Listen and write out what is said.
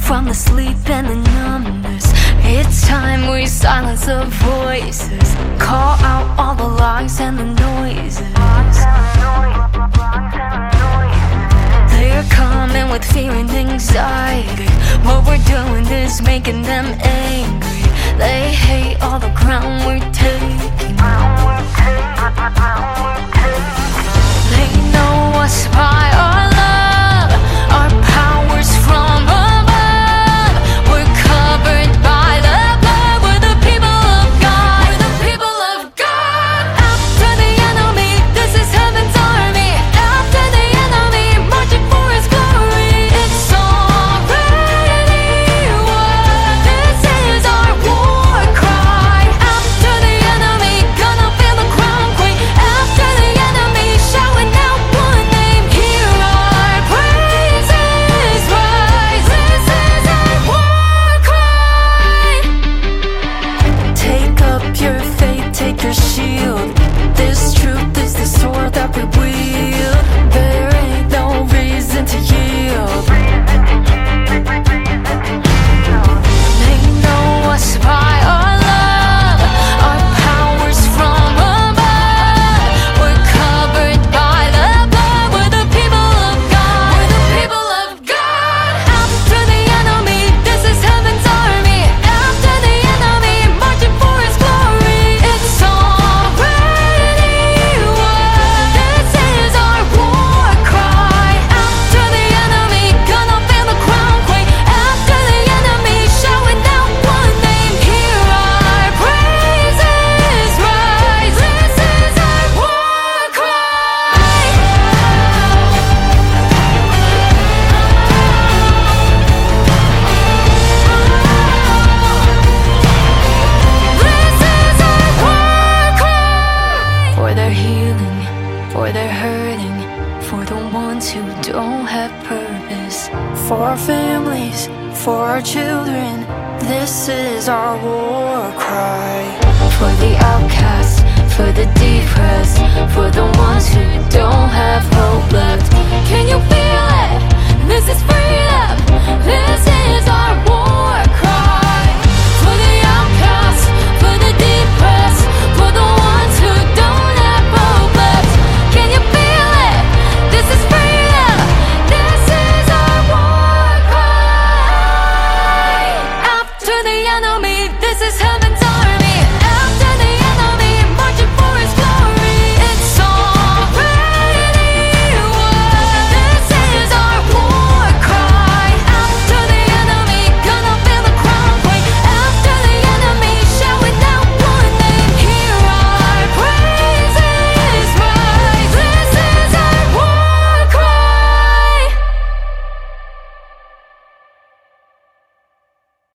from the sleep and the numbness. It's time we silence the voices, call out all the lies and the noises. They're coming with fear and anxiety. What we're doing is making them angry. They hate all the ground we're taking. They know us by our love, our powers from above. We're covered by the blood. We're the people of God. We're the people of God. After the enemy, this is heaven's army. After the enemy, marching for his glory. It's already won. This is our war cry. After the enemy, gonna feel the crown queen. After the enemy, shouting out one name. Hear our praises rise. This is our war cry. Take up your faith, take your shield. This truth is the sword that we wield. There ain't no reason to yield. They know us by our love, our powers from above. We're covered by the blood. We're the people of God. We're the people of God. After the enemy, this is heaven's army. After the enemy, marching for his glory. It's already won. This is our war cry. After the enemy, gonna feel the crown queen. After the enemy, shouting out one name. Hear our praises rise. This is our war cry. This is our war cry. For their healing, for their hurting, for the ones who don't have purpose, for our families, for our children. This is our war cry. For the outcasts, for the depressed, for the